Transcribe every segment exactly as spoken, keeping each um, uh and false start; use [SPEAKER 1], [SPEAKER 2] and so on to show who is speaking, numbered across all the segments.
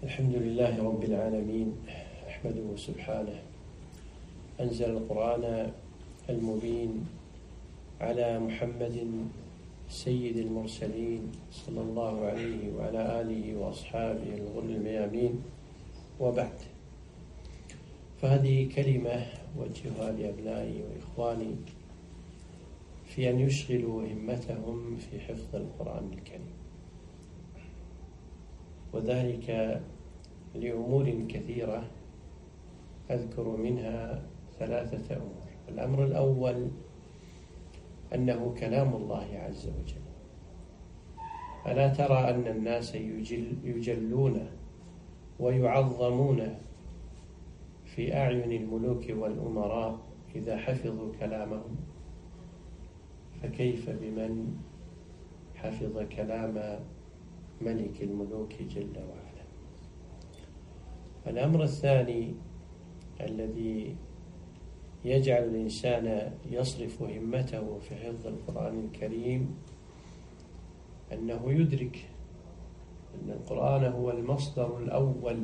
[SPEAKER 1] الحمد لله رب العالمين، أحمده سبحانه أنزل القرآن المبين على محمد سيد المرسلين صلى الله عليه وعلى آله وأصحابه الغر الميامين، وبعد. فهذه كلمة أوجهها لأبنائي وإخواني في أن يشغلوا همتهم في حفظ القرآن الكريم، وذلك لأمور كثيرة أذكر منها ثلاثة أمور. الأمر الأول أنه كلام الله عز وجل. ألا ترى أن الناس يجل يجلون ويعظمون في أعين الملوك والأمراء إذا حفظوا كلامهم، فكيف بمن حفظ كلام ملك الملوك جل وعلا؟ الأمر الثاني الذي يجعل الإنسان يصرف همته في حفظ القرآن الكريم أنه يدرك أن القرآن هو المصدر الأول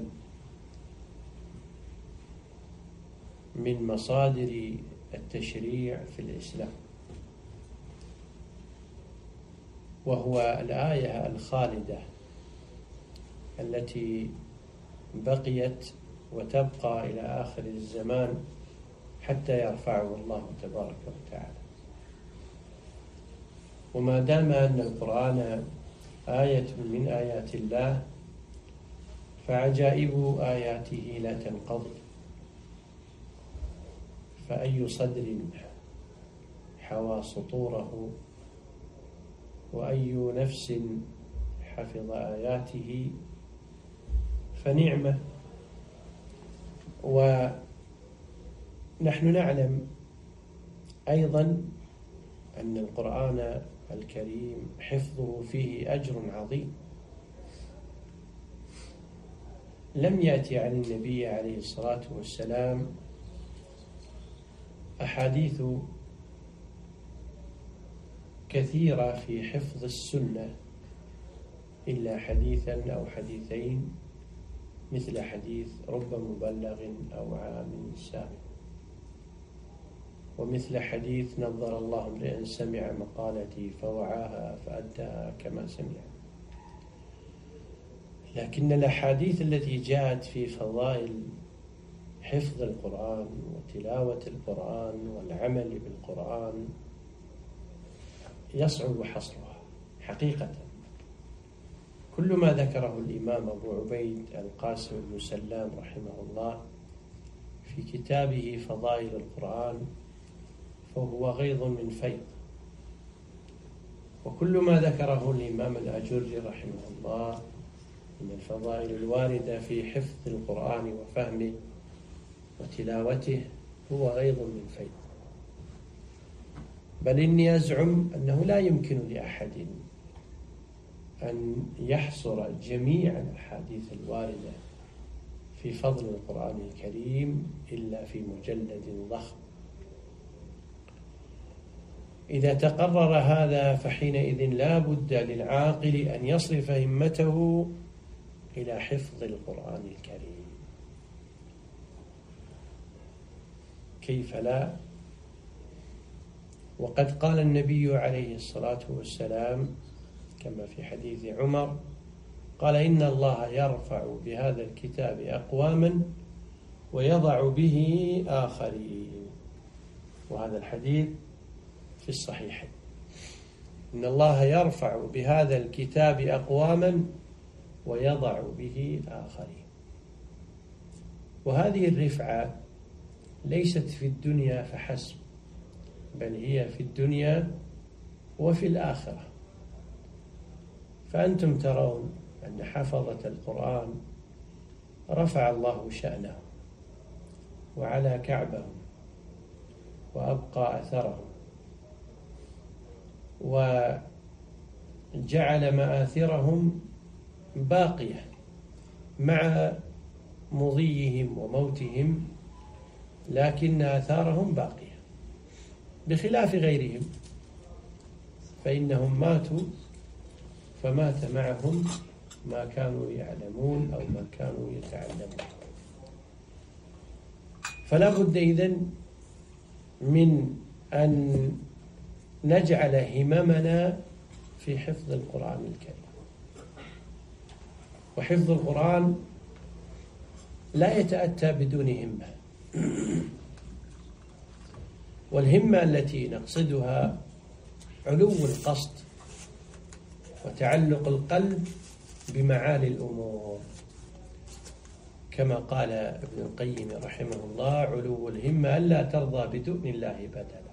[SPEAKER 1] من مصادر التشريع في الإسلام، وهو الآية الخالدة التي بقيت وتبقى إلى آخر الزمان حتى يرفعه الله تبارك وتعالى. وما دام أن القرآن آية من آيات الله فعجائب آياته لا تنقضي، فأي صدر حوى سطوره وأي نفس حفظ آياته فنعمة. ونحن نعلم أيضا أن القرآن الكريم حفظه فيه أجر عظيم. لم يأتي عن النبي عليه الصلاة والسلام أحاديث كثيرة في حفظ السنة إلا حديثا أو حديثين، مثل حديث رب مبلغ أو عام سامع، ومثل حديث نظر الله امرئا سمع مقالتي فوعاها فأداها كما سمع. لكن الأحاديث التي جاءت في فضائل حفظ القرآن وتلاوة القرآن والعمل بالقرآن يصعب حصرها حقيقة. كل ما ذكره الإمام أبو عبيد القاسم بن سلام رحمه الله في كتابه فضائل القرآن فهو غيض من فيض، وكل ما ذكره الإمام الأجري رحمه الله من الفضائل الواردة في حفظ القرآن وفهمه وتلاوته هو غيض من فيض. بل إني أزعم أنه لا يمكن لأحد أن يحصر جميع الأحاديث الواردة في فضل القرآن الكريم إلا في مجلد ضخم. إذا تقرر هذا فحينئذ لا بد للعاقل أن يصرف همته إلى حفظ القرآن الكريم. كيف لا؟ وقد قال النبي عليه الصلاة والسلام كما في حديث عمر قال إن الله يرفع بهذا الكتاب أقواما ويضع به آخرين، وهذا الحديث في الصحيحين. إن الله يرفع بهذا الكتاب أقواما ويضع به آخرين. وهذه الرفعة ليست في الدنيا فحسب، بل هي في الدنيا وفي الآخرة. فأنتم ترون أن حفظة القرآن رفع الله شأنهم وعلى كعبهم وأبقى أثرهم وجعل مآثرهم باقية مع مضيهم وموتهم، لكن آثارهم باقية، بخلاف غيرهم فإنهم ماتوا فمات معهم ما كانوا يعلمون أو ما كانوا يتعلمون. فلا بد إذن من أن نجعل هممنا في حفظ القرآن الكريم. وحفظ القرآن لا يتأتى بدون همة، والهمة التي نقصدها علو القصد وتعلق القلب بمعالي الأمور، كما قال ابن القيم رحمه الله: علو الهمة ألا ترضى بدون الله بدلا.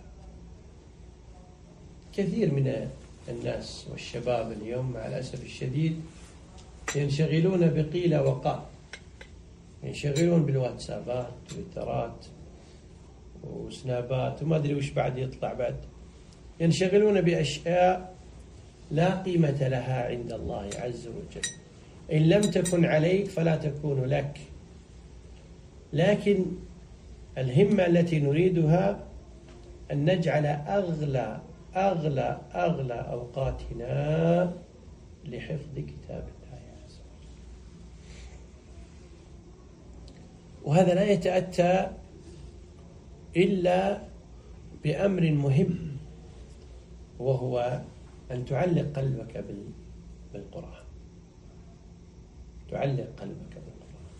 [SPEAKER 1] كثير من الناس والشباب اليوم مع الأسف الشديد ينشغلون بقيل وقال، ينشغلون بالواتسابات تويترات وسنابات وما أدري وش بعد يطلع بعد، ينشغلون بأشياء لا قيمة لها عند الله عز وجل. إن لم تكن عليك فلا تكون لك. لكن الهمة التي نريدها أن نجعل أغلى أغلى أغلى أوقاتنا لحفظ كتاب الله عز وجل. وهذا لا يتأتى إلا بأمر مهم، وهو أن تعلق قلبك بالقرآن، تعلق قلبك بالقرآن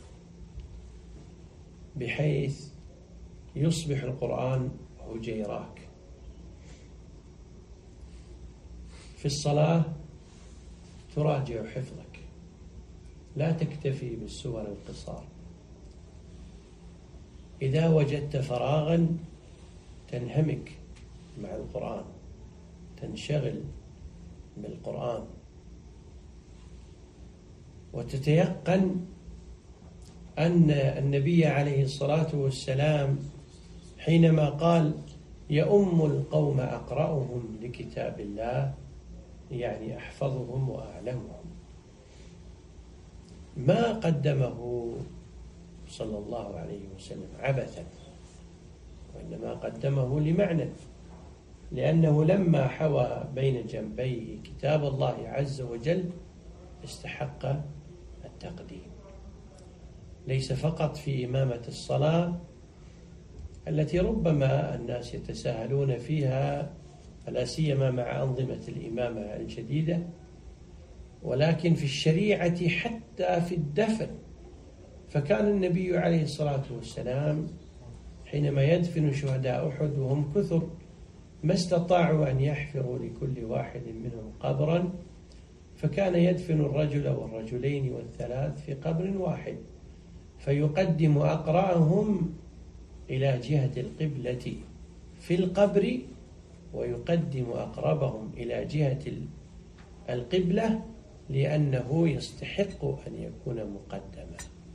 [SPEAKER 1] بحيث يصبح القرآن هجيراك. في الصلاة تراجع حفظك، لا تكتفي بالسور القصار. إذا وجدت فراغا تنهمك مع القرآن، تنشغل بالقرآن، وتتيقن أن النبي عليه الصلاة والسلام حينما قال: يؤم القوم أقرأهم لكتاب الله، يعني أحفظهم وأعلمهم، ما قدمه صلى الله عليه وسلم عبثا، وإنما قدمه لمعنى، لأنه لما حوى بين جنبيه كتاب الله عز وجل استحق التقديم، ليس فقط في إمامة الصلاة التي ربما الناس يتساهلون فيها، لا سيما مع أنظمة الإمامة الجديدة، ولكن في الشريعة حتى في الدفن. فكان النبي عليه الصلاة والسلام حينما يدفن شهداء أحد وهم كثر ما استطاعوا أن يحفروا لكل واحد منهم قبرا، فكان يدفن الرجل والرجلين والثلاث في قبر واحد، فيقدم أقرأهم إلى جهة القبلة في القبر، ويقدم أقربهم إلى جهة القبلة، لأنه يستحق أن يكون مقدما.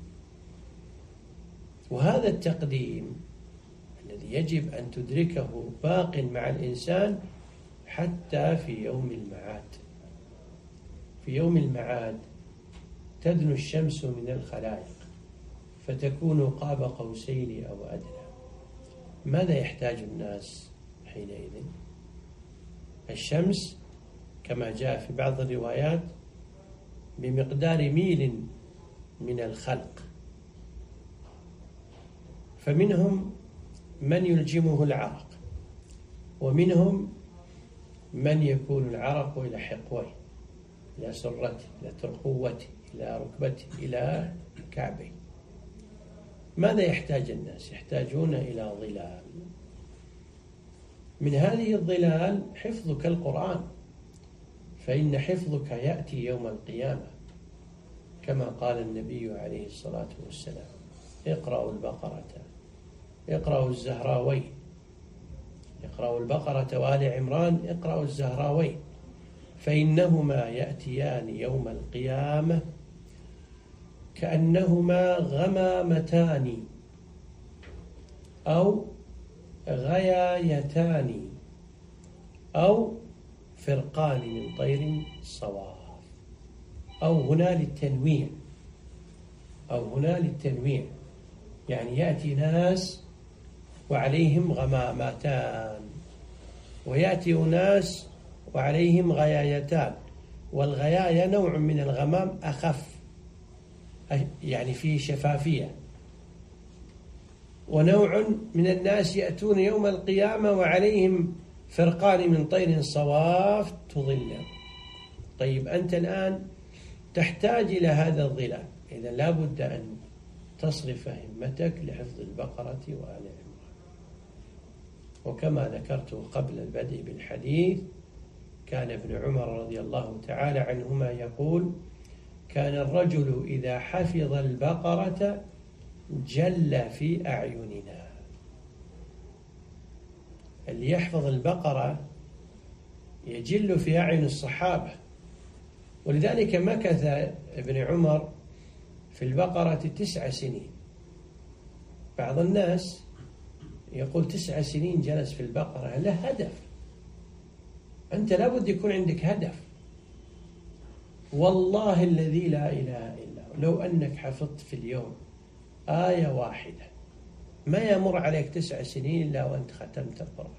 [SPEAKER 1] وهذا التقديم الذي يجب أن تدركه باق مع الإنسان حتى في يوم المعاد. في يوم المعاد تدنو الشمس من الخلائق فتكون قاب قوسين أو أدنى. ماذا يحتاج الناس حينئذ؟ الشمس كما جاء في بعض الروايات بمقدار ميل من الخلق، فمنهم من يلجمه العرق، ومنهم من يكون العرق إلى حقويه، إلى سرته، إلى ترقوته، إلى ركبته، إلى كعبه. ماذا يحتاج الناس؟ يحتاجون إلى ظلال. من هذه الظلال حفظك القرآن، فإن حفظك يأتي يوم القيامة، كما قال النبي عليه الصلاة والسلام: اقرأوا البقرة، اقرأوا الزهراوين، اقرأوا البقرة وآل عمران، اقرأوا الزهراوين، فإنهما يأتيان يوم القيامة كأنهما غمامتان أو غيايتان أو فرقان من طير صواف، أو هنا للتنويع، أو هنا للتنويع، يعني يأتي ناس وعليهم غمامتان، ويأتي ناس وعليهم غيايتان، والغياية نوع من الغمام أخف، يعني فيه شفافية. ونوع من الناس يأتون يوم القيامة وعليهم فرقان من طير صواف تظلهم. طيب أنت الآن تحتاج إلى هذا الظلال، إذا لا بد أن تصرف همتك لحفظ البقرة وآل عمران. وكما ذكرت قبل البدء بالحديث، كان ابن عمر رضي الله تعالى عنهما يقول: كان الرجل إذا حفظ البقرة جل في أعيننا. اللي يحفظ البقرة يجل في أعين الصحابة. ولذلك مكث ابن عمر في البقرة تسع سنين. بعض الناس يقول تسع سنين جلس في البقرة، له هدف. أنت لابد يكون عندك هدف. والله الذي لا إله إلا هو، لو أنك حفظت في اليوم آية واحدة ما يمر عليك تسع سنين إلا وأنت ختمت القرآن.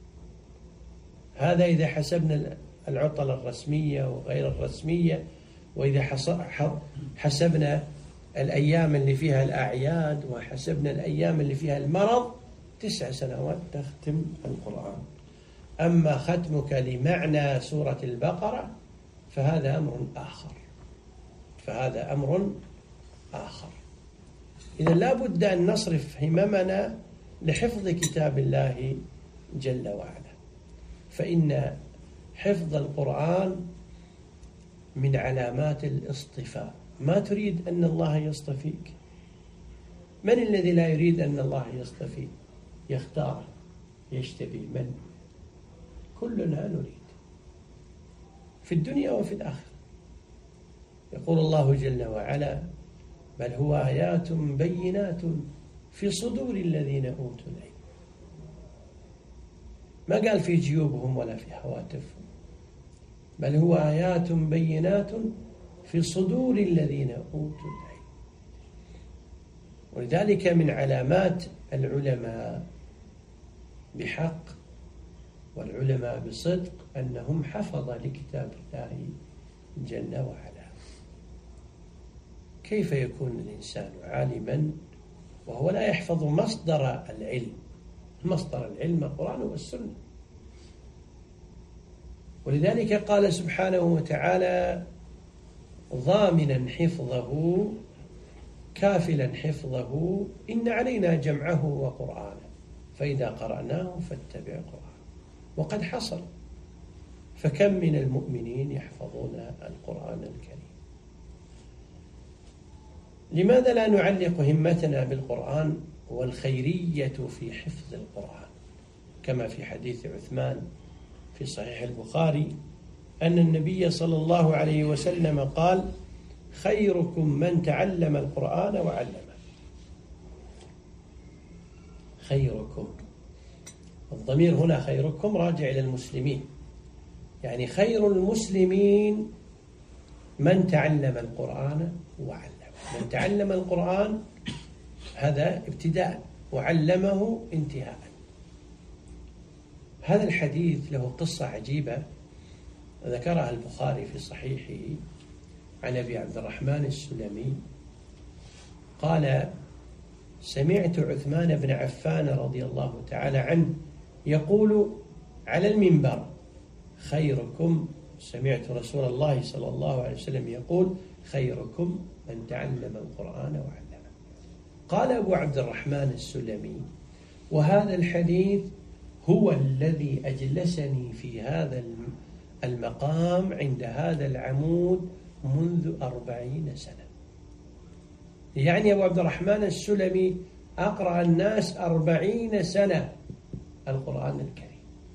[SPEAKER 1] هذا إذا حسبنا العطل الرسمية وغير الرسمية، وإذا حسبنا الأيام اللي فيها الأعياد وحسبنا الأيام اللي فيها المرض، تسع سنوات تختم القرآن. أما ختمك لمعنى سورة البقرة فهذا أمر آخر، فهذا أمر آخر. إذا لا بد أن نصرف هممنا لحفظ كتاب الله جل وعلا، فإن حفظ القرآن من علامات الاصطفاء. ما تريد أن الله يصطفيك؟ من الذي لا يريد أن الله يصطفيه يختار يجتبي؟ من؟ كلنا نريد في الدنيا وفي الآخرة. يقول الله جل وعلا: بل هو آيات بينات في صدور الذين أوتوا العلم. ما قال في جيوبهم ولا في هواتفهم، بل هو آيات بينات في صدور الذين أوتوا العلم. ولذلك من علامات العلماء بحق والعلماء بصدق أنهم حفظ لكتاب الله جل وعلا. كيف يكون الإنسان عالما وهو لا يحفظ مصدر العلم؟ مصدر العلم القرآن والسنة. ولذلك قال سبحانه وتعالى: ضامنا حفظه كافلا حفظه إن علينا جمعه وقرآنه فإذا قرأناه فاتبع قرآنه. وقد حصل، فكم من المؤمنين يحفظون القرآن الكريم. لماذا لا نعلق همتنا بالقرآن والخيرية في حفظ القرآن؟ كما في حديث عثمان في صحيح البخاري أن النبي صلى الله عليه وسلم قال: خيركم من تعلم القرآن وعلمه. خيركم، الضمير هنا خيركم راجع إلى المسلمين، يعني خير المسلمين من تعلم القرآن وعلمه. من تعلم القرآن هذا ابتداء، وعلمه انتهاء. هذا الحديث له قصة عجيبة ذكرها البخاري في صحيحه عن أبي عبد الرحمن السلمي قال: سمعت عثمان بن عفان رضي الله تعالى عنه يقول على المنبر: خيركم، سمعت رسول الله صلى الله عليه وسلم يقول: خيركم من تعلم القرآن وعلمه. قال أبو عبد الرحمن السلمي: وهذا الحديث هو الذي أجلسني في هذا المقام عند هذا العمود منذ أربعين سنة. يعني أبو عبد الرحمن السلمي أقرأ الناس أربعين سنة القرآن الكريم.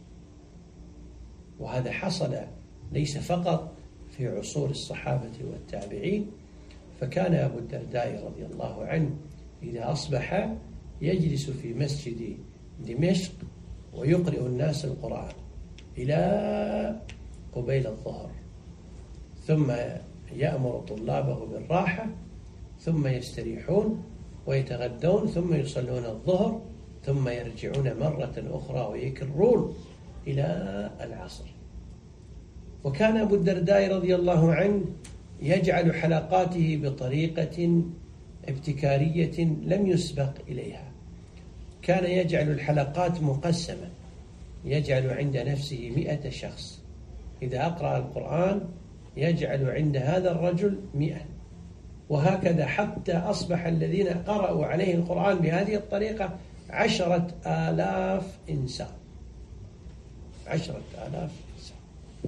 [SPEAKER 1] وهذا حصل ليس فقط في عصور الصحابة والتابعين، فكان أبو الدرداء رضي الله عنه إذا أصبح يجلس في مسجد دمشق ويقرئ الناس القرآن إلى قبيل الظهر، ثم يأمر طلابه بالراحة، ثم يستريحون ويتغدون، ثم يصلون الظهر، ثم يرجعون مرة أخرى ويكررون إلى العصر. وكان أبو الدرداء رضي الله عنه يجعل حلقاته بطريقة ابتكارية لم يسبق إليها. كان يجعل الحلقات مقسمة، يجعل عند نفسه مئة شخص، إذا أقرأ القرآن يجعل عند هذا الرجل مئة، وهكذا حتى أصبح الذين قرأوا عليه القرآن بهذه الطريقة عشرة آلاف إنسان. عشرة آلاف إنسان.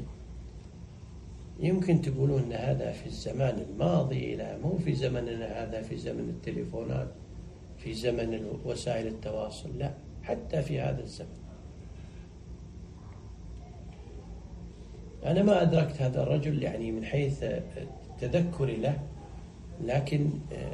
[SPEAKER 1] يمكن تقولون أن هذا في الزمان الماضي، لا مو في زمننا هذا، في زمن التليفونات، في زمن وسائل التواصل، لا، حتى في هذا الزمن. أنا ما أدركت هذا الرجل يعني من حيث تذكري له، لكن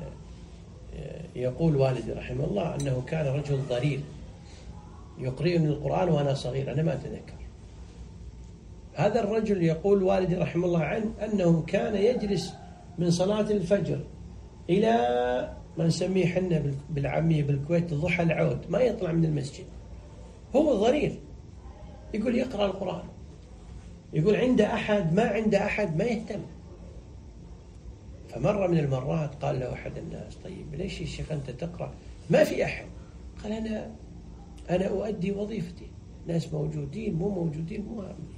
[SPEAKER 1] يقول والدي رحمه الله أنه كان رجل ضرير يقرئني القرآن وأنا صغير، أنا ما أتذكر. هذا الرجل يقول والدي رحمه الله عنه أنه كان يجلس من صلاة الفجر إلى ما نسميه حنا بالعامية بالكويت ضحى العود، ما يطلع من المسجد. هو ضرير، يقول يقرأ القرآن، يقول عنده أحد ما عنده أحد ما يهتم. فمرة من المرات قال له أحد الناس: طيب ليش يا شيخ أنت تقرأ ما في أحد؟ قال: أنا أنا أؤدي وظيفتي، ناس موجودين مو موجودين مو هامين،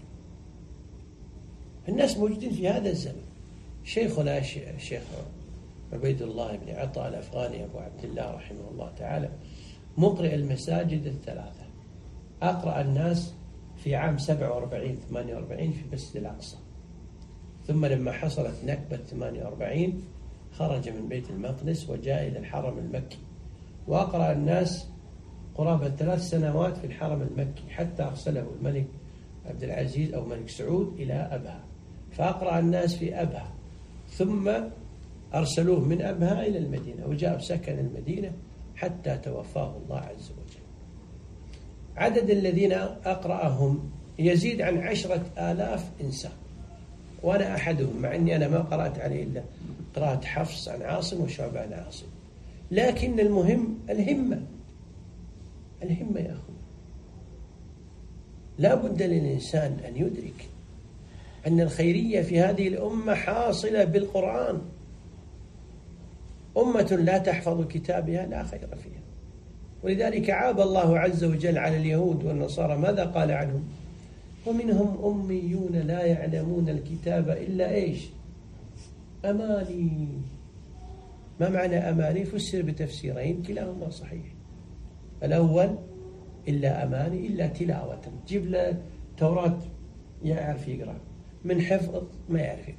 [SPEAKER 1] الناس موجودين في هذا الزمن. شيخنا الشيخ عبيد الله بن عطاء الأفغاني أبو عبد الله رحمه الله تعالى مقرئ المساجد الثلاثة، أقرأ الناس في عام سبعة وأربعين ثمانية وأربعين في مسجد الأقصى، ثم لما حصلت نكبة ثمانية وأربعين خرج من بيت المقدس وجاء إلى الحرم المكي، وأقرأ الناس قرابة ثلاث سنوات في الحرم المكي، حتى أرسله الملك عبد العزيز أو ملك سعود إلى أبها، فأقرأ الناس في أبها، ثم أرسلوه من أبها إلى المدينة، وجاء بسكن المدينة حتى توفاه الله عز وجل. عدد الذين أقرأهم يزيد عن عشرة آلاف إنسان، وأنا أحدهم، مع أني أنا ما قرأت عليه إلا قراءة حفص عن عاصم وشعبة عن عاصم. لكن المهم الهمة، الهمة يا أخو. لا بد للإنسان أن يدرك أن الخيرية في هذه الأمة حاصلة بالقرآن. أمة لا تحفظ كتابها لا خير فيها. ولذلك عاب الله عز وجل على اليهود والنصارى، ماذا قال عنهم؟ ومنهم أميون لا يعلمون الكتاب إلا إيش؟ أماني. ما معنى أماني؟ فسر بتفسيرين كلاهما صحيح. الأول إلا أماني إلا تلاوة، جيب له توراة يعرف يقرأ، من حفظ ما يعرف يقرأ.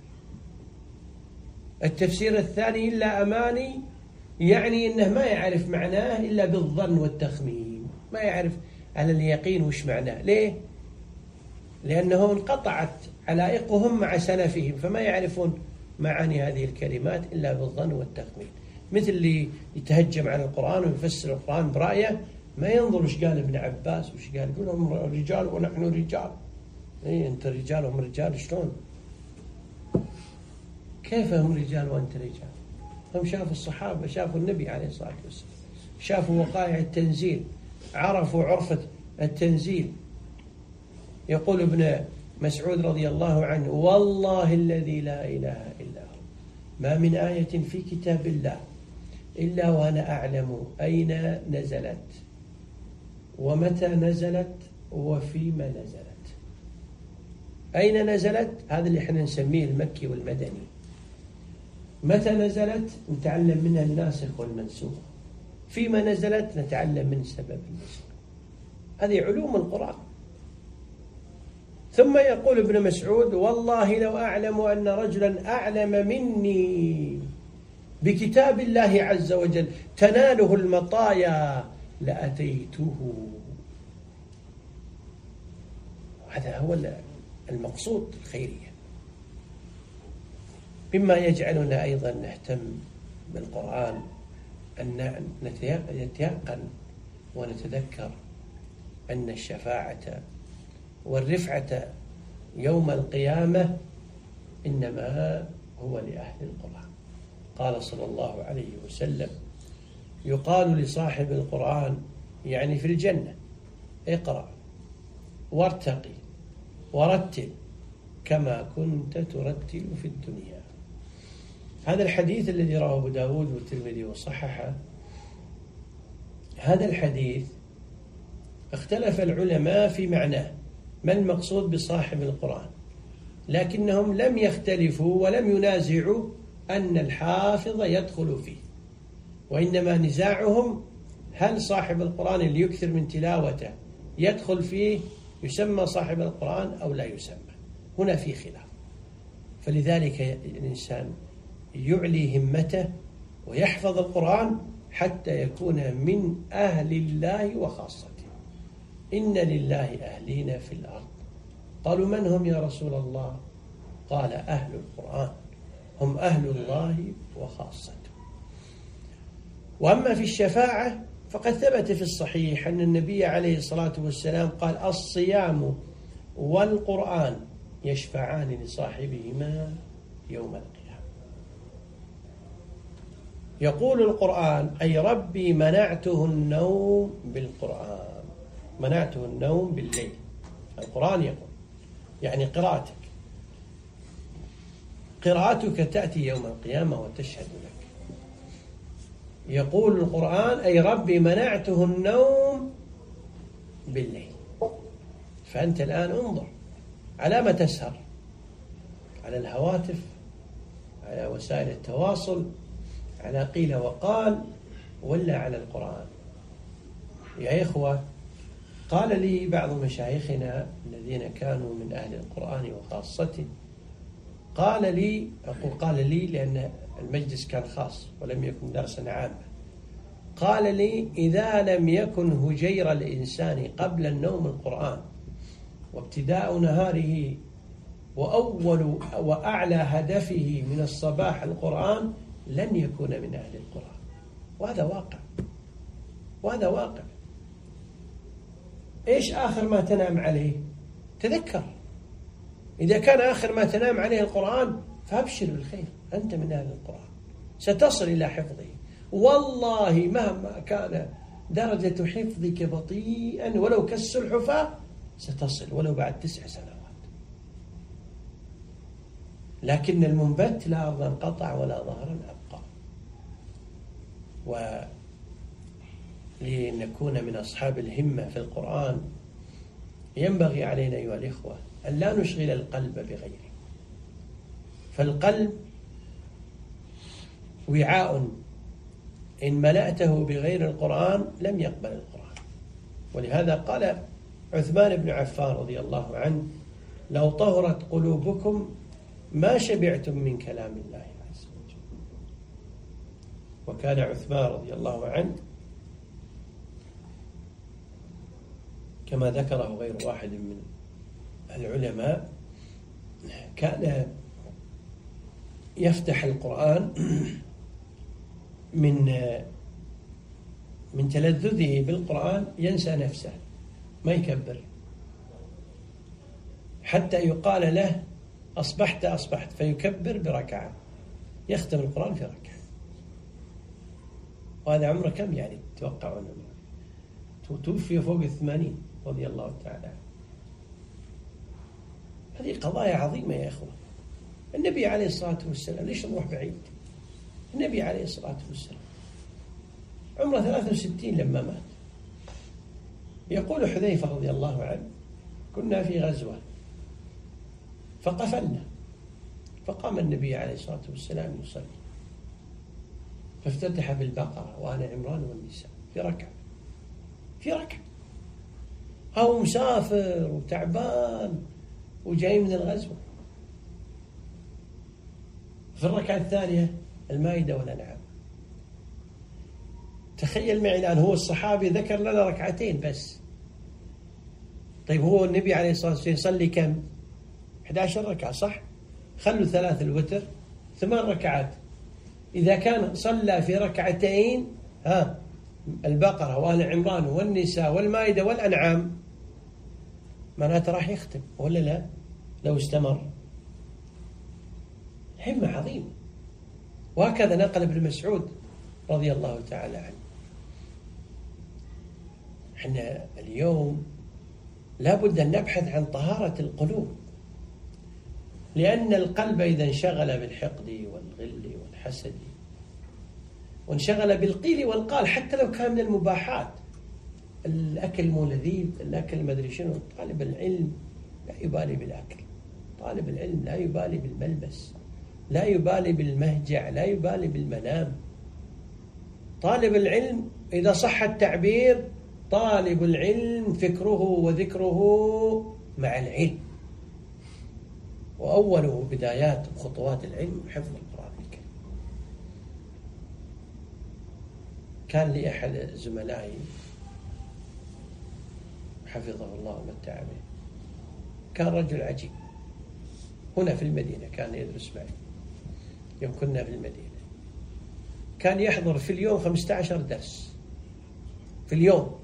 [SPEAKER 1] التفسير الثاني إلا أماني يعني إنه ما يعرف معناه إلا بالظن والتخمين، ما يعرف على اليقين وش معناه. ليه؟ لأنه انقطعت علائقهم مع سلفهم، فما يعرفون معاني هذه الكلمات إلا بالظن والتخمين. مثل اللي يتهجم على القرآن ويفسر القرآن برأيه، ما ينظر وش قال ابن عباس وش قال، يقول هم رجال ونحن رجال. إيه أنت رجال وهم رجال؟ شلون؟ كيف هم رجال وأنت رجال؟ هم شافوا الصحابة، شافوا النبي عليه الصلاة والسلام، شافوا وقائع التنزيل، عرفوا عرفة التنزيل. يقول ابن مسعود رضي الله عنه: والله الذي لا إله إلا هو ما من آية في كتاب الله إلا وأنا أعلم أين نزلت ومتى نزلت وفيما نزلت. أين نزلت؟ هذا اللي احنا نسميه المكي والمدني. متى نزلت؟ نتعلم منها الناسخ والمنسوخ. فيما نزلت نتعلم من سبب النزول. هذه علوم القرآن. ثم يقول ابن مسعود: والله لو أعلم أن رجلا أعلم مني بكتاب الله عز وجل تناله المطايا لأتيته. هذا هو المقصود الخيرية. مما يجعلنا أيضا نهتم بالقرآن أن نتيقن ونتذكر أن الشفاعة والرفعة يوم القيامة إنما هو لأهل القرآن. قال صلى الله عليه وسلم: يقال لصاحب القرآن يعني في الجنة: اقرأ وارتقي ورتل كما كنت ترتل في الدنيا. هذا الحديث الذي رواه أبو داود والترمذي وصححه، هذا الحديث اختلف العلماء في معناه، ما المقصود بصاحب القرآن، لكنهم لم يختلفوا ولم ينازعوا أن الحافظ يدخل فيه، وإنما نزاعهم هل صاحب القرآن اللي يكثر من تلاوته يدخل فيه يسمى صاحب القرآن أو لا يسمى. هنا في خلاف، فلذلك الإنسان يعلي همته ويحفظ القرآن حتى يكون من أهل الله وخاصته. إن لله أهلين في الأرض، قالوا من هم يا رسول الله؟ قال أهل القرآن هم أهل الله وخاصته. وأما في الشفاعة فقد ثبت في الصحيح أن النبي عليه الصلاة والسلام قال الصيام والقرآن يشفعان لصاحبهما يوم القيامة. يقول القرآن أي ربي منعته النوم بالقرآن، منعته النوم بالليل. القرآن يقول يعني قراءتك قراءتك تأتي يوم القيامة وتشهد لك. يقول القرآن أي ربي منعته النوم بالليل. فأنت الآن انظر على ما تسهر، على الهواتف، على وسائل التواصل، على قيل وقال، ولا على القرآن؟ يا إخوة، قال لي بعض مشايخنا الذين كانوا من أهل القرآن وخاصته، قال لي أقول قال لي لأن المجلس كان خاص ولم يكن درسا عاما، قال لي إذا لم يكن هجير الإنسان قبل النوم القرآن، وابتداء نهاره وأول وأعلى هدفه من الصباح القرآن، لن يكون من أهل القرآن. وهذا واقع، وهذا واقع. إيش آخر ما تنام عليه؟ تذكر، إذا كان آخر ما تنام عليه القرآن فأبشر بالخير، أنت من أهل القرآن، ستصل إلى حفظه. والله مهما كان درجة حفظك بطيئا ولو كالسلحفاة ستصل ولو بعد تسع سنوات. لكن المنبت لا أرضا قطع ولا ظهرا أبقى. ولنكون من أصحاب الهمة في القرآن ينبغي علينا أيها الإخوة أن لا نشغل القلب بغيره، فالقلب وعاء إن ملأته بغير القرآن لم يقبل القرآن. ولهذا قال عثمان بن عفان رضي الله عنه لو طهرت قلوبكم ما شبعتم من كلام الله عز وجل. وكان عثمان رضي الله عنه كما ذكره غير واحد من العلماء كان يفتح القرآن من من تلذذه بالقرآن ينسى نفسه، ما يكبر حتى يقال له أصبحت أصبحت فيكبر بركعة، يختم القرآن في ركعة. وهذا عمره كم يعني تتوقعون؟ توفي فوق الثمانين رضي الله تعالى. هذه قضايا عظيمة يا إخوة. النبي عليه الصلاة والسلام، ليش نروح بعيد؟ النبي عليه الصلاة والسلام عمره ثلاثة وستين لما مات. يقول حذيفة رضي الله عنه كنا في غزوة فقفلنا، فقام النبي عليه الصلاة والسلام يصلي، فافتتح بالبقرة وآل عمران والنساء في ركعة في ركعة هو مسافر وتعبان وجاي من الغزوة. في الركعة الثانية المائدة والأنعام. تخيل معي الآن، هو الصحابي ذكر لنا ركعتين بس. طيب هو النبي عليه الصلاة والسلام يصلي كم؟ أحد عشر ركعة صح؟ خلوا ثلاث الوتر ثمان ركعات. إذا كان صلى في ركعتين ها البقرة وآل عمران والنساء والمائدة والأنعام معناته راح يختم ولا لا؟ لو استمر. همة عظيمة. وهكذا نقل ابن مسعود رضي الله تعالى عنه. احنا اليوم لا بد أن نبحث عن طهارة القلوب، لأن القلب إذا انشغل بالحقد والغل والحسد وانشغل بالقيل والقال حتى لو كان من المباحات، الأكل مو لذيذ، الأكل ما أدري شنو، طالب العلم لا يبالي بالأكل، طالب العلم لا يبالي بالملبس، لا يبالي بالمهجع، لا يبالي بالمنام. طالب العلم إذا صح التعبير طالب العلم فكره وذكره مع العلم، وأوله بدايات وخطوات العلم حفظ القرآن الكريم. كان لي أحد زملائي حفظه الله ومتع به، كان رجل عجيب هنا في المدينة، كان يدرس معي يوم كنا في المدينة، كان يحضر في اليوم خمسة عشر درس في اليوم.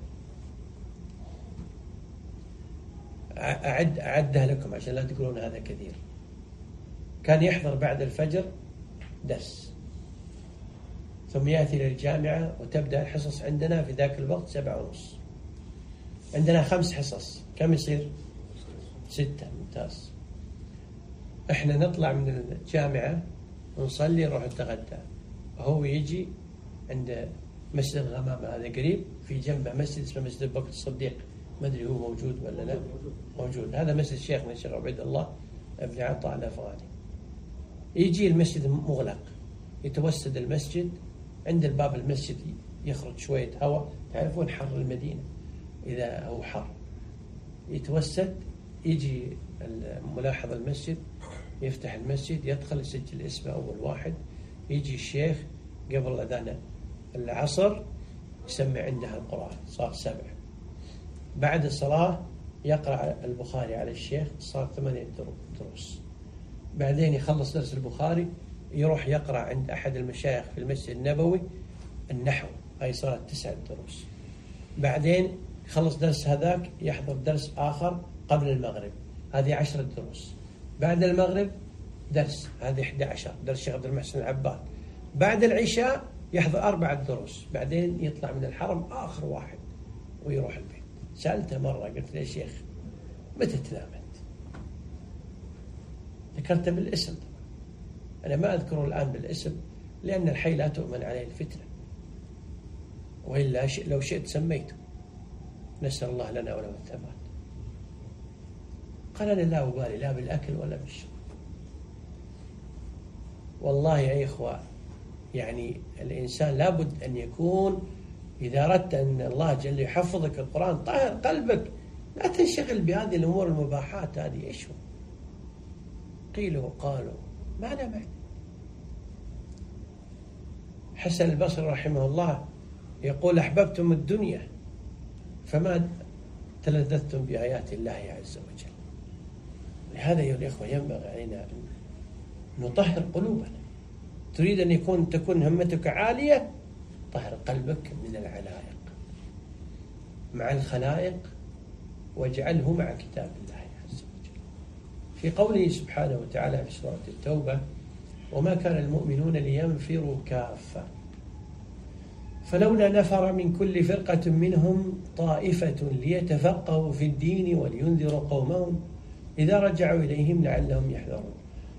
[SPEAKER 1] أعد أعدها لكم عشان لا تقولون هذا كثير. كان يحضر بعد الفجر درس، ثم يأتي إلى الجامعة وتبدأ الحصص عندنا في ذاك الوقت سبعة ونص، عندنا خمس حصص، كم يصير؟ ستة. ممتاز. إحنا نطلع من الجامعة ونصلي نروح نتغدى، وهو يجي عند مسجد الغمام هذا قريب، في جنبه مسجد اسمه مسجد بكر الصديق، ما أدري هو موجود ولا لا. موجود. هذا مسجد شيخنا الشيخ عبيد الله ابن عطاء الأفغاني. يجي المسجد مغلق، يتوسد المسجد، عند الباب المسجد يخرج شوية هواء، تعرفون حر المدينة إذا هو حر، يتوسد، يجي ملاحظ المسجد، يفتح المسجد، يدخل يسجل اسمه أول واحد، يجي الشيخ قبل أذان العصر يسمع عندها القرآن، صار سبع. بعد الصلاة يقرأ البخاري على الشيخ، صار ثمانية دروس. بعدين يخلص درس البخاري يروح يقرأ عند أحد المشايخ في المسجد النبوي النحو، هاي صارت تسعة دروس. بعدين يخلص درس هذاك يحضر درس آخر قبل المغرب، هذه عشرة دروس. بعد المغرب درس، هذه إحدى عشر، درس الشيخ عبد المحسن العباد. بعد العشاء يحضر أربعة دروس، بعدين يطلع من الحرم آخر واحد ويروح البيت. سألته مرة قلت له يا شيخ متى تنام أنت؟ ذكرته بالاسم طبعا، أنا ما أذكره الآن بالاسم لأن الحي لا تؤمن عليه الفتنة، وإلا لو شئت سميته، نسأل الله لنا وله الثبات. قال أنا لا أبالي لا بالأكل ولا بالشرب. والله يا إخوة، يعني الإنسان لابد أن يكون إذا أردت أن الله جل يحفظك القرآن طهر قلبك، لا تنشغل بهذه الأمور المباحات هذه. إيش هو قيلوا وقالوا ما أنا معي. حسن البصري رحمه الله يقول أحببتم الدنيا فما تلذذتم بآيات الله عز وجل. لهذا يا الإخوة ينبغي علينا أن نطهر قلوبنا. تريد أن يكون تكون همتك عالية، طهر قلبك من العلائق مع الخلائق، واجعله مع كتاب الله عز وجل. في قوله سبحانه وتعالى في سورة التوبة: وما كان المؤمنون لينفروا كافة فلولا نفر من كل فرقة منهم طائفة ليتفقهوا في الدين ولينذروا قومهم إذا رجعوا إليهم لعلهم يحذرون.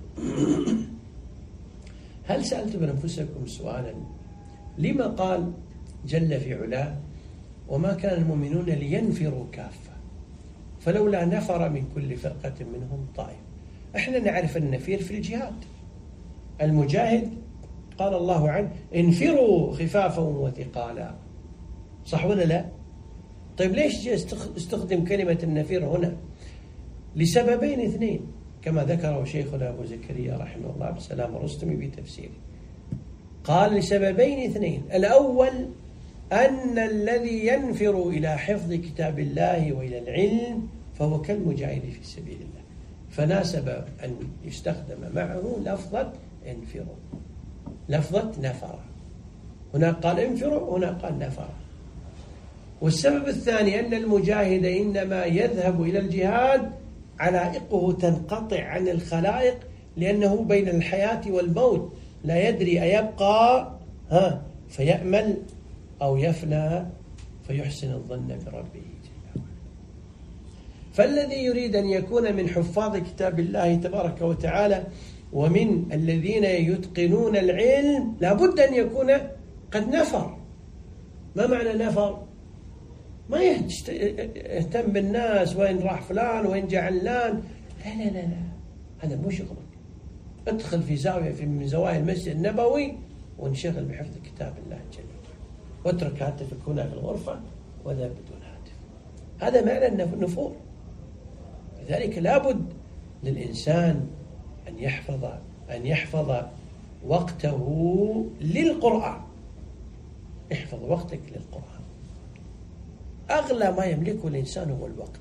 [SPEAKER 1] هل سألتم بأنفسكم سؤالا لما قال جل في علاه وما كان المؤمنون لينفروا كافة فلولا نفر من كل فرقة منهم طائفة؟ احنا نعرف النفير في الجهاد، المجاهد قال الله عنه انفروا خفافا وثقالا، صح ولا لا؟ طيب ليش استخدم كلمة النفير هنا؟ لسببين اثنين كما ذكره شيخنا أبو زكريا رحمه الله عبد السلام الرستمي في تفسيره. قال لسببين اثنين: الأول أن الذي ينفر إلى حفظ كتاب الله وإلى العلم فهو كالمجاهد في سبيل الله، فناسب أن يستخدم معه لفظة انفروا، لفظة نفر. هنا قال انفروا، هنا قال نفر. والسبب الثاني أن المجاهد إنما يذهب إلى الجهاد علائقه تنقطع عن الخلائق، لأنه بين الحياة والموت لا يدري أيبقى ها فيأمل أو يفنى فيحسن الظن بربه جل وعلا. فالذي يريد أن يكون من حفاظ كتاب الله تبارك وتعالى ومن الذين يتقنون العلم لابد أن يكون قد نفر. ما معنى نفر؟ ما يهتم بالناس وين راح فلان وين جاء علان، لا لا لا لا، هذا مو شغلك. ادخل في زاوية في من زوايا المسجد النبوي وانشغل بحفظ كتاب الله جل وعلا، واترك هاتفك هنا في الغرفة وذهب بدون هاتف. هذا معنى النفور. لذلك لابد للإنسان أن يحفظ أن يحفظ وقته للقرآن. احفظ وقتك للقرآن. أغلى ما يملكه الإنسان هو الوقت،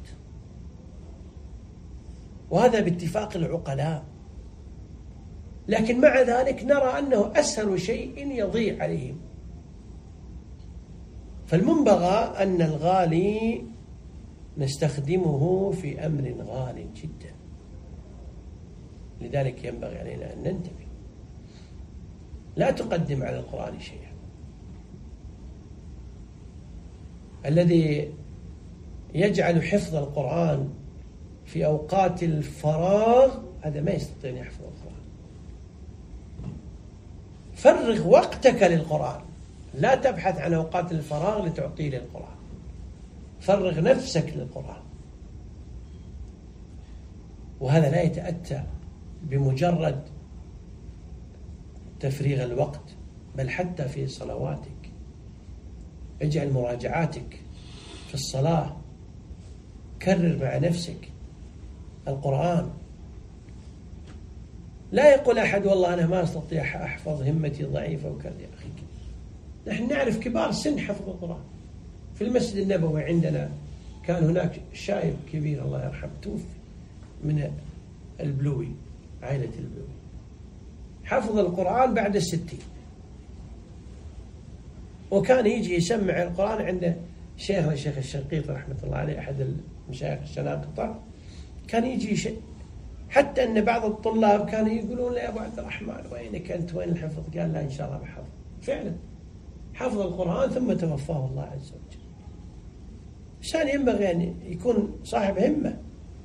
[SPEAKER 1] وهذا باتفاق العقلاء. لكن مع ذلك نرى أنه أسهل شيء يضيع عليهم. فالمنبغى أن الغالي نستخدمه في أمر غال جدا. لذلك ينبغي علينا أن ننتبه. لا تقدم على القرآن شيئا. الذي يجعل حفظ القرآن في أوقات الفراغ هذا ما يستطيع أن يحفظ القرآن. فرغ وقتك للقرآن، لا تبحث عن أوقات الفراغ لتعطيه للقرآن. فرغ نفسك للقرآن. وهذا لا يتأتى بمجرد تفريغ الوقت، بل حتى في صلواتك. اجعل مراجعاتك في الصلاة، كرر مع نفسك القرآن. لا يقول أحد والله أنا ما أستطيع أحفظ، همتي ضعيفة وكذا. يا أخي نحن نعرف كبار سن حفظ القرآن. في المسجد النبوي عندنا كان هناك شايب كبير الله يرحمه توفي من البلوي، عائلة البلوي، حفظ القرآن بعد الستين، وكان يجي يسمع القرآن عند شيخنا الشيخ الشنقيط رحمة الله عليه، أحد المشايخ الشناقطة. كان يجي شيء حتى أن بعض الطلاب كانوا يقولون له يا أبو عبد الرحمن وينك أنت، وين الحفظ؟ قال لا إن شاء الله بحفظ. فعلا حفظ القرآن ثم توفاه الله عز وجل. إنسان ينبغي أن يكون صاحب همة.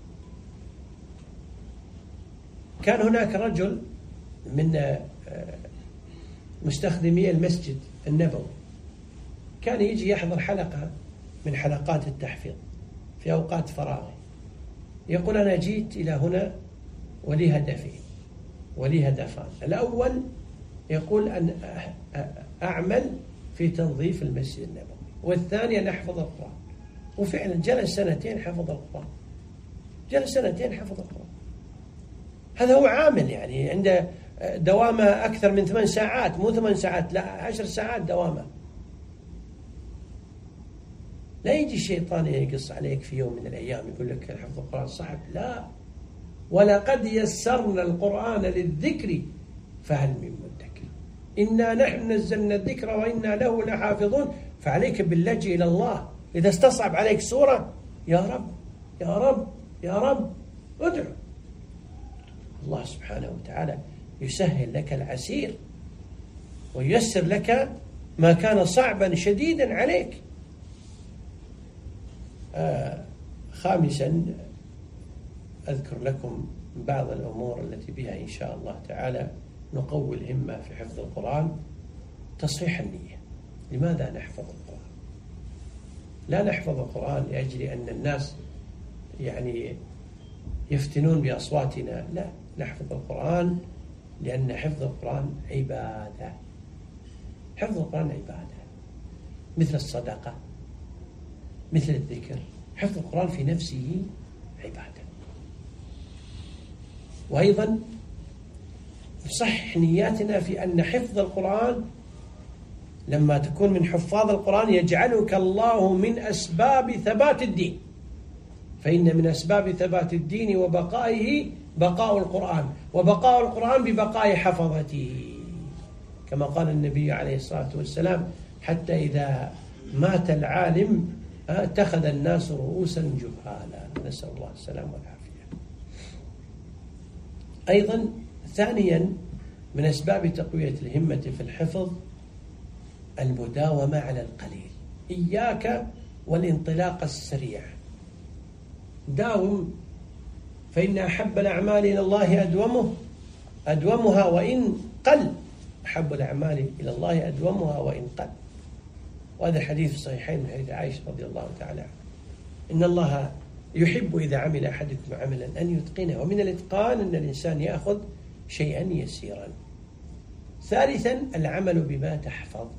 [SPEAKER 1] كان هناك رجل من مستخدمي المسجد النبوي كان يجي يحضر حلقة من حلقات التحفيظ في أوقات فراغه. يقول أنا جيت إلى هنا ولي هدفين ولي هدفان. الأول يقول أن أعمل في تنظيف المسجد النبوي، والثاني أن أحفظ القرآن. وفعلا جلس سنتين حفظ القرآن، جلس سنتين حفظ القرآن. هذا هو عامل يعني عنده دوامة أكثر من ثمان ساعات، مو ثمان ساعات، لا عشر ساعات دوامة. لا يجي الشيطان يقص عليك في يوم من الأيام يقول لك حفظ القرآن صعب. لا، ولقد يسرنا القرآن للذكر فهل من مدكر. إنا نحن نزلنا الذكر وإنا له لحافظون. فعليك باللجئ إلى الله. إذا استصعب عليك سورة يا رب يا رب يا رب ادعو الله سبحانه وتعالى يسهل لك العسير وييسر لك ما كان صعبا شديدا عليك. آه خامسا أذكر لكم بعض الأمور التي بها إن شاء الله تعالى نقوي الهمة في حفظ القرآن. تصحيح النية. لماذا نحفظ القرآن؟ لا نحفظ القرآن لأجل أن الناس يعني يفتنون بأصواتنا، لا، نحفظ القرآن لأن حفظ القرآن عبادة. حفظ القرآن عبادة مثل الصدقة، مثل الذكر. حفظ القرآن في نفسه عبادة. وأيضا نصحح نياتنا في أن حفظ القرآن لما تكون من حفاظ القرآن يجعلك الله من أسباب ثبات الدين. فإن من أسباب ثبات الدين وبقائه بقاء القرآن، وبقاء القرآن ببقاء حفظته، كما قال النبي عليه الصلاة والسلام حتى إذا مات العالم اتخذ الناس رؤوسا جهالا. نسأل الله السلامة والعافية. أيضا ثانيا من أسباب تقوية الهمة في الحفظ المداومة على القليل. إياك والانطلاق السريع. داوم، فإن أحب الأعمال إلى الله أدومه أدومها وإن قل. أحب الأعمال إلى الله أدومها وإن قل. وهذا الحديث في الصحيحين من حديث عائشة رضي الله تعالى عنها. إن الله يحب إذا عمل أحدكم عملا أن يتقنه، ومن الإتقان أن الإنسان يأخذ شيئا يسيرا. ثالثا العمل بما تحفظ.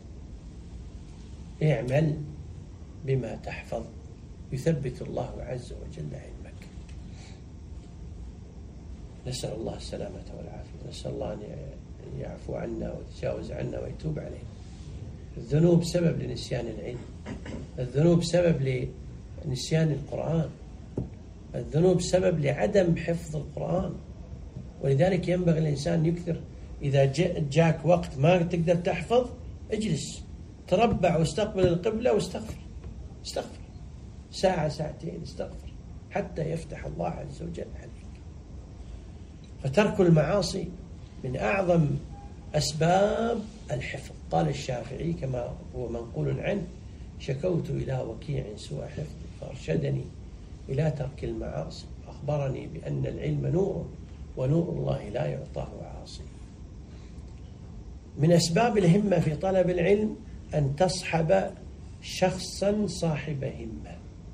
[SPEAKER 1] اعمل بما تحفظ يثبت الله عز وجل علمك. نسأل الله السلامة والعافية، نسأل الله أن يعفو عنا ويتجاوز عنا ويتوب علينا. الذنوب سبب لنسيان العلم، الذنوب سبب لنسيان القرآن، الذنوب سبب لعدم حفظ القرآن. ولذلك ينبغي الإنسان يكثر، إذا جاك وقت ما تقدر تحفظ اجلس تربع واستقبل القبلة واستغفر، استغفر ساعة ساعتين استغفر حتى يفتح الله عز وجل عليك. فترك المعاصي من أعظم أسباب الحفظ. قال الشافعي كما هو منقول عنه: شكوت إلى وكيع سوء حفظي فأرشدني إلى ترك المعاصي، أخبرني بأن العلم نور ونور الله لا يعطاه عاصي. من أسباب الهمة في طلب العلم أن تصحب شخصا صاحب همة.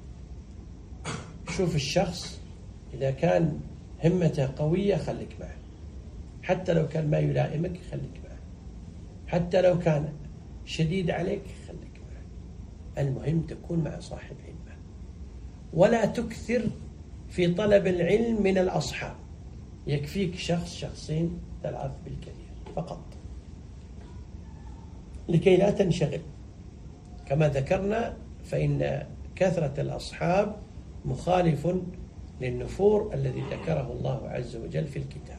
[SPEAKER 1] شوف الشخص إذا كان همته قوية خليك معه، حتى لو كان ما يلائمك خليك معه، حتى لو كان شديد عليك خليك معه. المهم تكون مع صاحب همة. ولا تكثر في طلب العلم من الأصحاب، يكفيك شخص شخصين تلعب بالكثير فقط لكي لا تنشغل. كما ذكرنا فإن كثرة الأصحاب مخالف للنفور الذي ذكره الله عز وجل في الكتاب.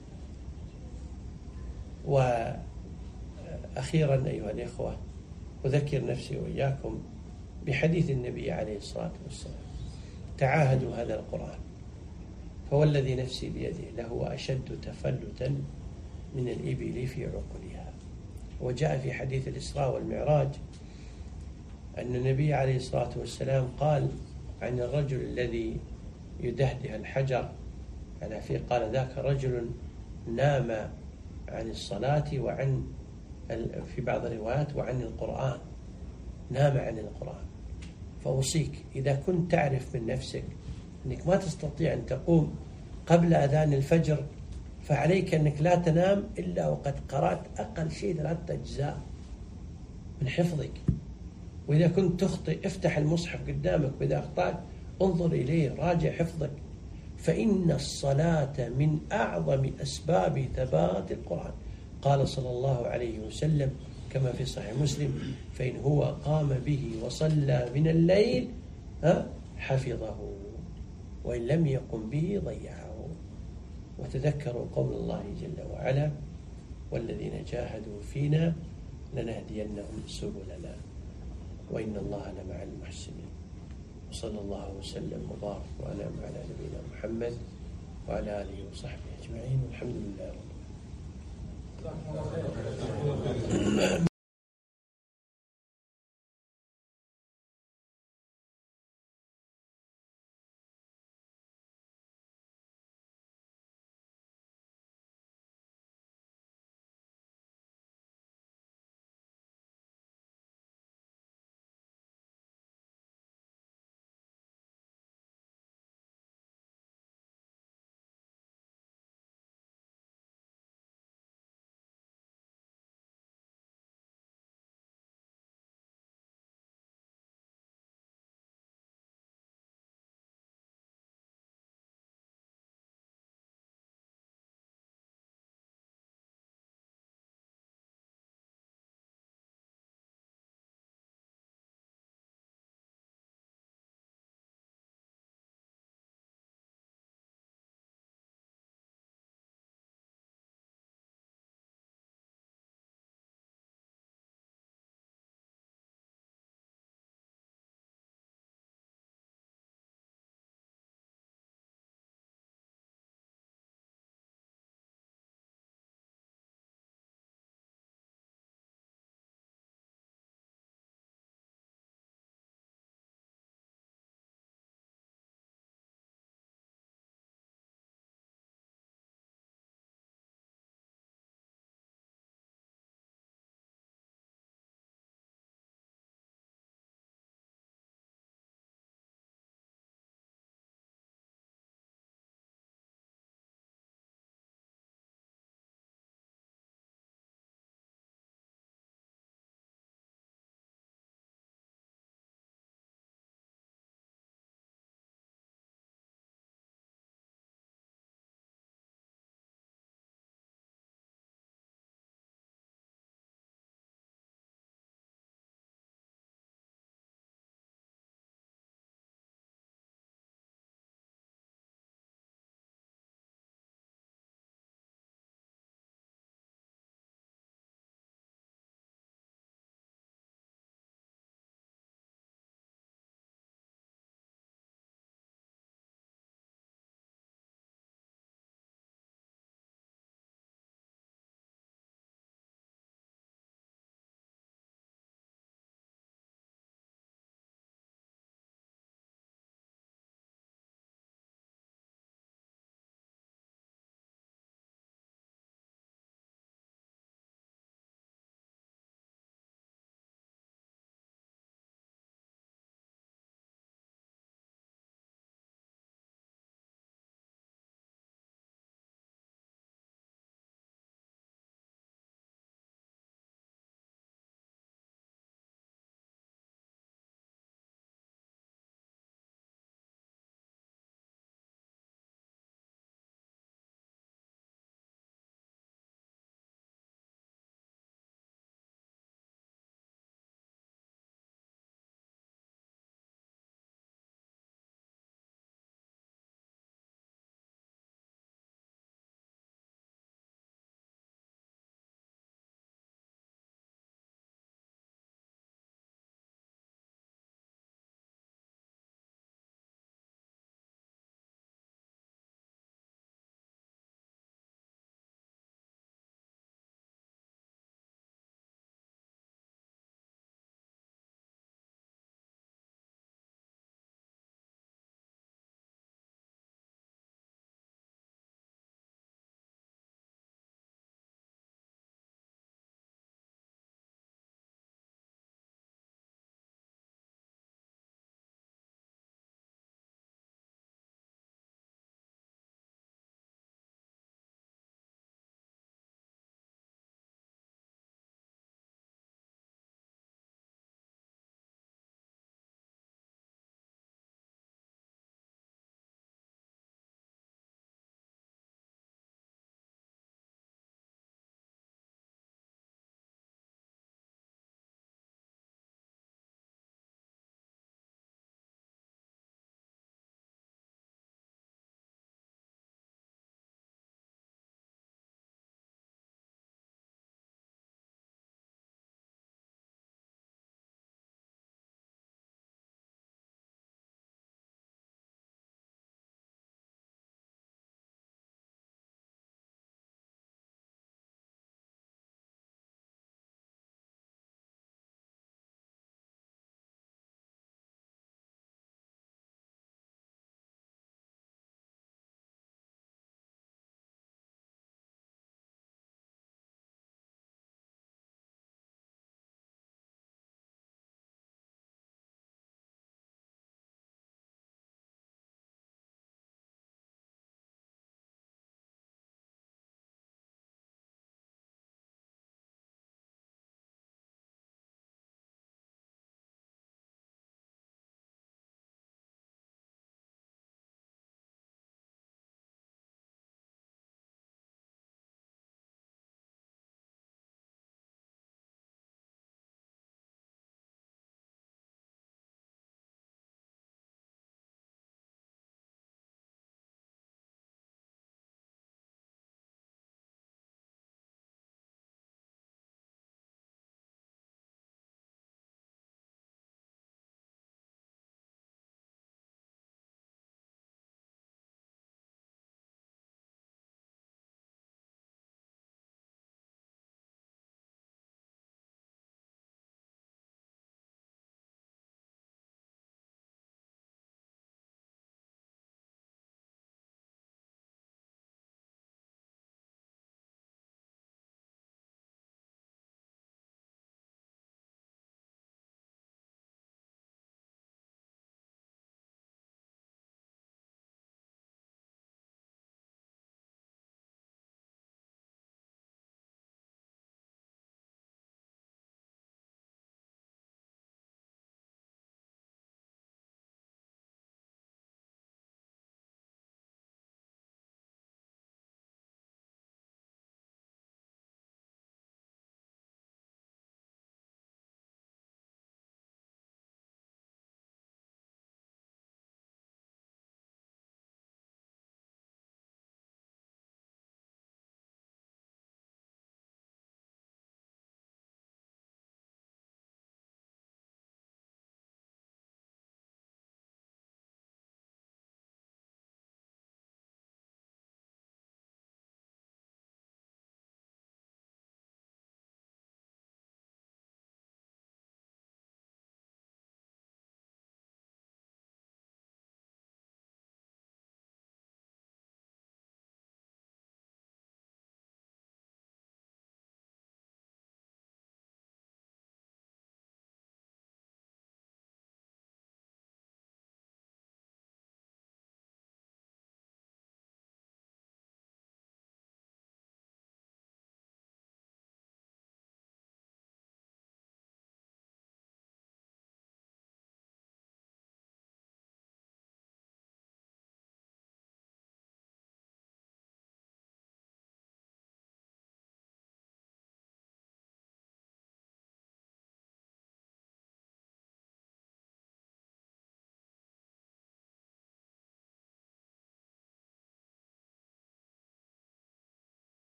[SPEAKER 1] وأخيرا أيها الإخوة أذكر نفسي وإياكم بحديث النبي عليه الصلاة والسلام: تعاهدوا هذا القرآن فهو الذي نفسي بيده لهو أشد تفلتا من الإبل في عقلها. وجاء في حديث الإسراء والمعراج أن النبي عليه الصلاة والسلام قال عن الرجل الذي يدهده الحجر، يعني في قال ذاك رجل نام عن الصلاة وعن في بعض الروايات وعن القرآن، نام عن القرآن. فأوصيك إذا كنت تعرف من نفسك أنك ما تستطيع أن تقوم قبل أذان الفجر فعليك أنك لا تنام إلا وقد قرأت أقل شيء ثلاثة أجزاء من حفظك. وإذا كنت تخطئ افتح المصحف قدامك، وإذا أخطأت انظر إليه راجع حفظك، فإن الصلاة من أعظم أسباب ثبات القرآن. قال صلى الله عليه وسلم كما في صحيح مسلم: فإن هو قام به وصلى من الليل حفظه وإن لم يقم به ضيعه. وتذكروا قول الله جل وعلا: والذين جاهدوا فينا لنهدينهم سبلنا وإن الله لمع المحسنين. وصلى الله وسلم وبارك وأنعم على نبينا محمد وعلى آله وصحبه أجمعين، والحمد لله رب العالمين.